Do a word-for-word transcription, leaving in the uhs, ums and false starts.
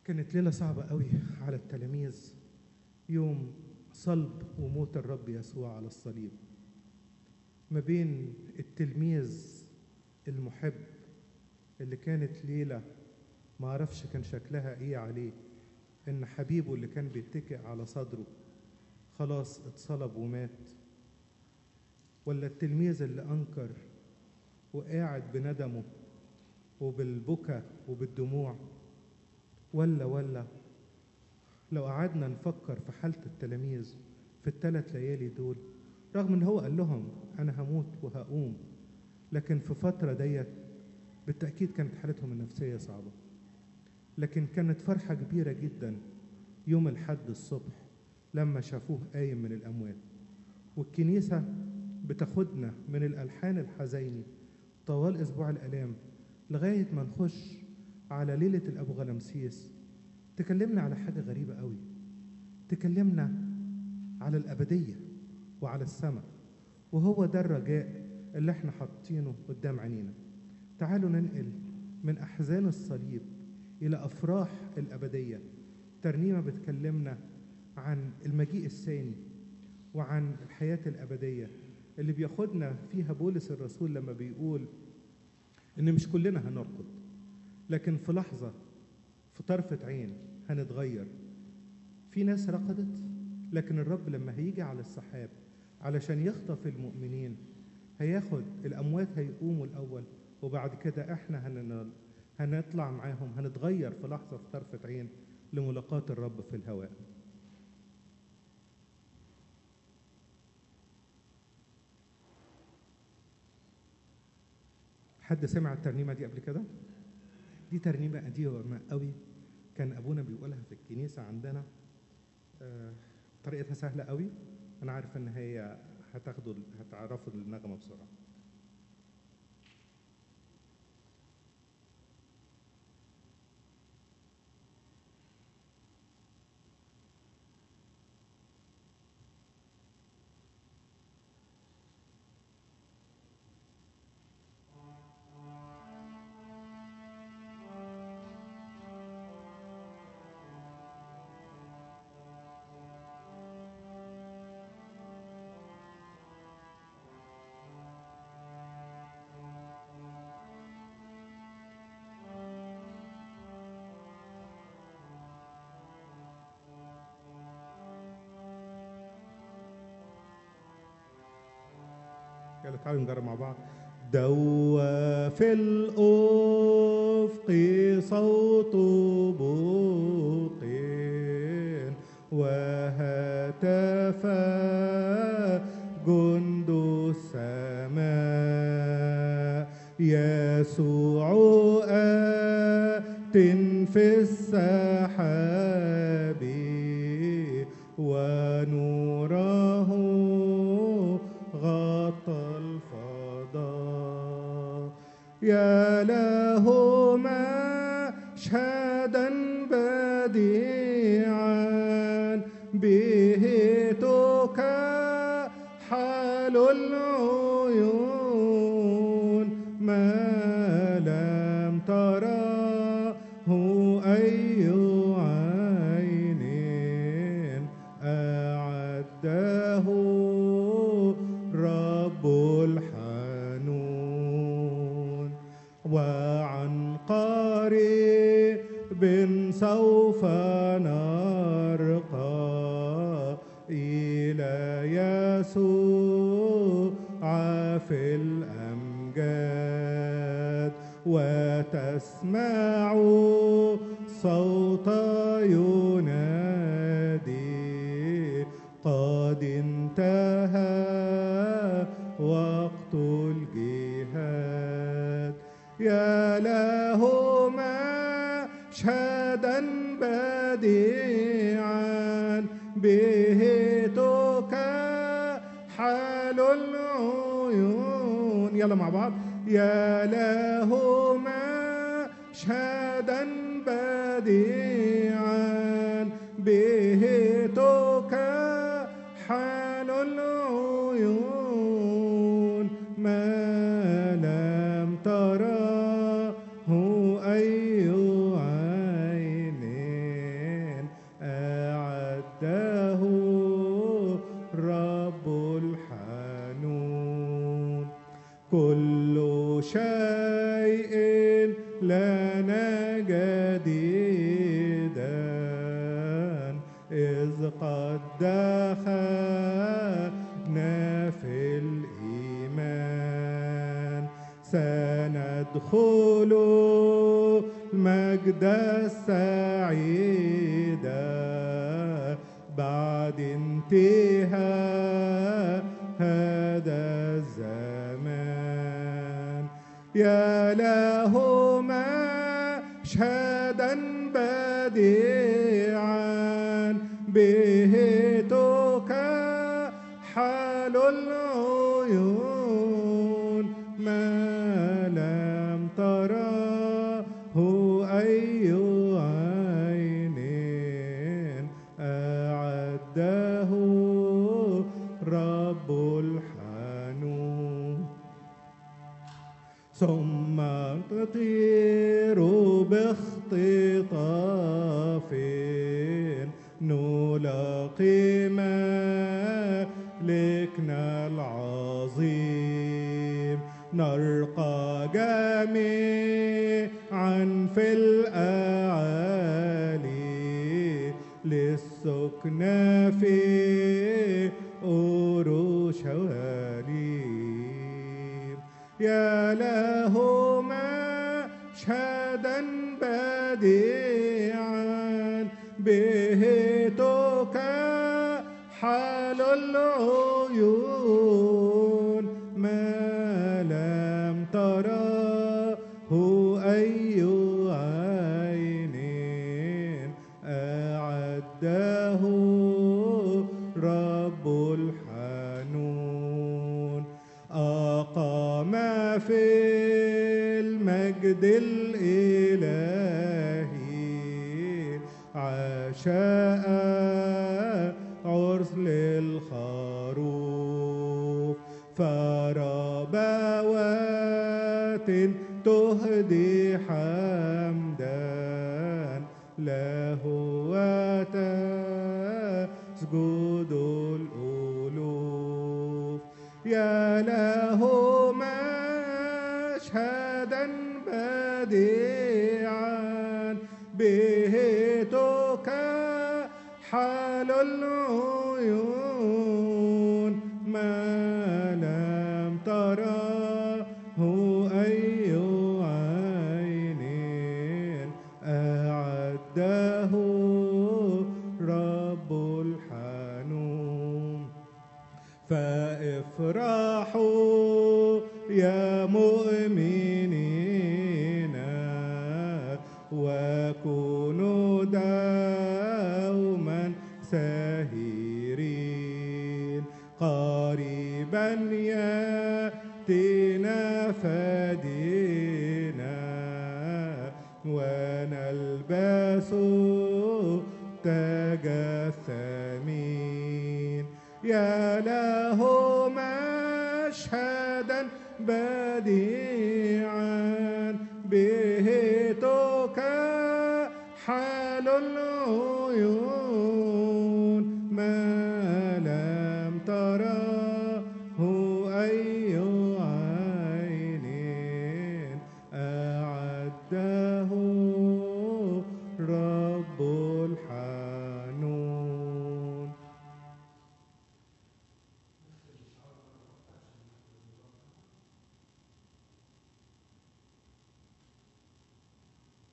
كانت ليلة صعبة قوي على التلاميذ، يوم صلب وموت الرب يسوع على الصليب. ما بين التلميذ المحب اللي كانت ليلة ما عرفش كان شكلها ايه عليه، ان حبيبه اللي كان بيتكئ على صدره خلاص اتصلب ومات، ولا التلميذ اللي انكر وقاعد بندمه وبالبكا وبالدموع. ولا ولا لو قعدنا نفكر في حالة التلاميذ في الثلاث ليالي دول، رغم ان هو قال لهم انا هموت وهقوم، لكن في فترة ديت بالتأكيد كانت حالتهم النفسية صعبة. لكن كانت فرحة كبيرة جدا يوم الحد الصبح لما شافوه قايم من الأموات. والكنيسة بتاخدنا من الألحان الحزيني طوال أسبوع الآلام لغاية ما نخش على ليلة الأبو غلمسيس، تكلمنا على حاجة غريبة قوي، تكلمنا على الأبدية وعلى السماء، وهو ده الرجاء اللي احنا حاطينه قدام عينينا. تعالوا ننقل من أحزان الصليب إلى أفراح الأبدية. ترنيمة بتكلمنا عن المجيء الثاني وعن الحياة الأبدية اللي بياخدنا فيها بولس الرسول لما بيقول إن مش كلنا هنرقد، لكن في لحظة في طرفة عين هنتغير. في ناس رقدت، لكن الرب لما هيجي على السحاب علشان يخطف المؤمنين هياخد الأموات، هيقوموا الأول، وبعد كده احنا هننال هنطلع معاهم، هنتغير في لحظة في طرفة عين لملاقاة الرب في الهواء. حد سمع الترنيمة دي قبل كده؟ دي ترنيمة قديمة قوي، كان أبونا بيقولها في الكنيسة عندنا. آه، طريقتها سهلة قوي، أنا عارف إن هي هتاخدوا هتعرفوا النغمة بسرعة. يلا تعالوا نجرب مع بعض. دوى في الأفق صوت بوق وهتف جند السماء، يسوع آت في السحاب ونوره غطى الفضاء. يا له مشهدا بديعا به تكحل العيون، ما لم تراه أي عين أعده رب الحنون. وعن قريب سوف نرقى إلى يسوع في الأمجاد، وتسمع صوت ينادي قد انتهى وقت الجهاد. يا له مشهدا بديعا به تكحل العيون. يلا مع بعض. يا له مشهدا بديعا به تكحل العيون، ما لم تراه أي عين لنا جديدا إذ قد دخلنا في الإيمان سندخل المجد السعيد بعد انتهاء هذا الزمان. يا له مشهدا بديعا به تكحل العيون ما لم تراه أي عين أعده رب الحنون. ثم تطير باختطاف نلاقي ملكنا العظيم نرقى جميعا في الأعالي للسكن في أورشليم. يا له مشهدا بديعا به تكحل العيون ما لم تراه أي عين أعده رب الحنون. أقام في المجد الإلهي عشاء عرس للخروف فربوات تهدي حمدا له وتسجد الألوف. يا له مشهدا بديعا به تكحل العيون ما لم تراه أي عين أعده رب الحنون. فافرحوا يا مؤمنين وكونوا دوما ساهرين قريبا يأتينا فدينا ونلبس تاج الثمين. يا له مشهدا بديعا به تكحل العيون ما لم تراه أي عين أعده رب الحنون.